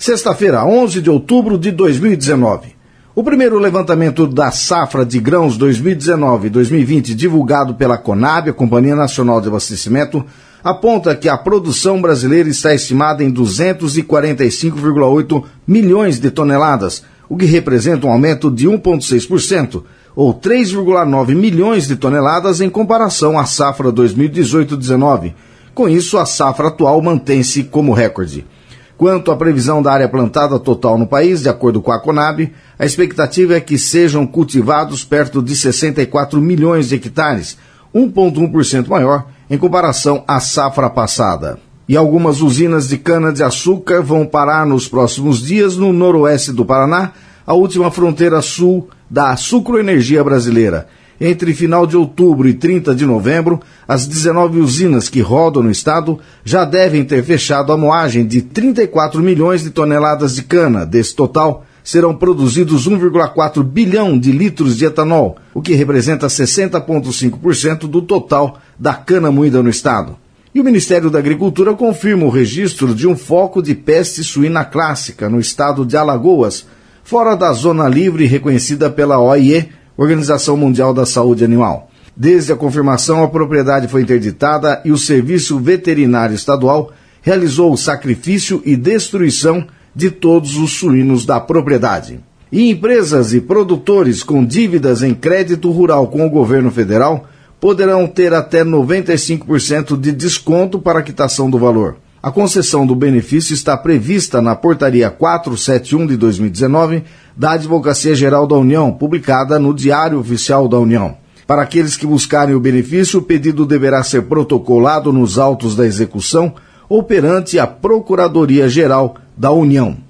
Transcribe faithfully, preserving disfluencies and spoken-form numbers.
Sexta-feira, onze de outubro de dois mil e dezenove. O primeiro levantamento da safra de grãos dois mil e dezenove dois mil e vinte, divulgado pela Conab, a Companhia Nacional de Abastecimento, aponta que a produção brasileira está estimada em duzentos e quarenta e cinco vírgula oito milhões de toneladas, o que representa um aumento de um vírgula seis por cento, ou três vírgula nove milhões de toneladas em comparação à safra dois mil e dezoito dezenove. Com isso, a safra atual mantém-se como recorde. Quanto à previsão da área plantada total no país, de acordo com a Conab, a expectativa é que sejam cultivados perto de sessenta e quatro milhões de hectares, um vírgula um por cento maior em comparação à safra passada. E algumas usinas de cana-de-açúcar vão parar nos próximos dias no noroeste do Paraná, a última fronteira sul da sucroenergia brasileira. Entre final de outubro e trinta de novembro, as dezenove usinas que rodam no estado já devem ter fechado a moagem de trinta e quatro milhões de toneladas de cana. Desse total, serão produzidos um vírgula quatro bilhão de litros de etanol, o que representa sessenta vírgula cinco por cento do total da cana moída no estado. E o Ministério da Agricultura confirma o registro de um foco de peste suína clássica no estado de Alagoas, fora da zona livre reconhecida pela O I E, Organização Mundial da Saúde Animal. Desde a confirmação, a propriedade foi interditada e o Serviço Veterinário Estadual realizou o sacrifício e destruição de todos os suínos da propriedade. E empresas e produtores com dívidas em crédito rural com o governo federal poderão ter até noventa e cinco por cento de desconto para a quitação do valor. A concessão do benefício está prevista na Portaria quatrocentos e setenta e um de dois mil e dezenove da Advocacia Geral da União, publicada no Diário Oficial da União. Para aqueles que buscarem o benefício, o pedido deverá ser protocolado nos autos da execução ou perante a Procuradoria Geral da União.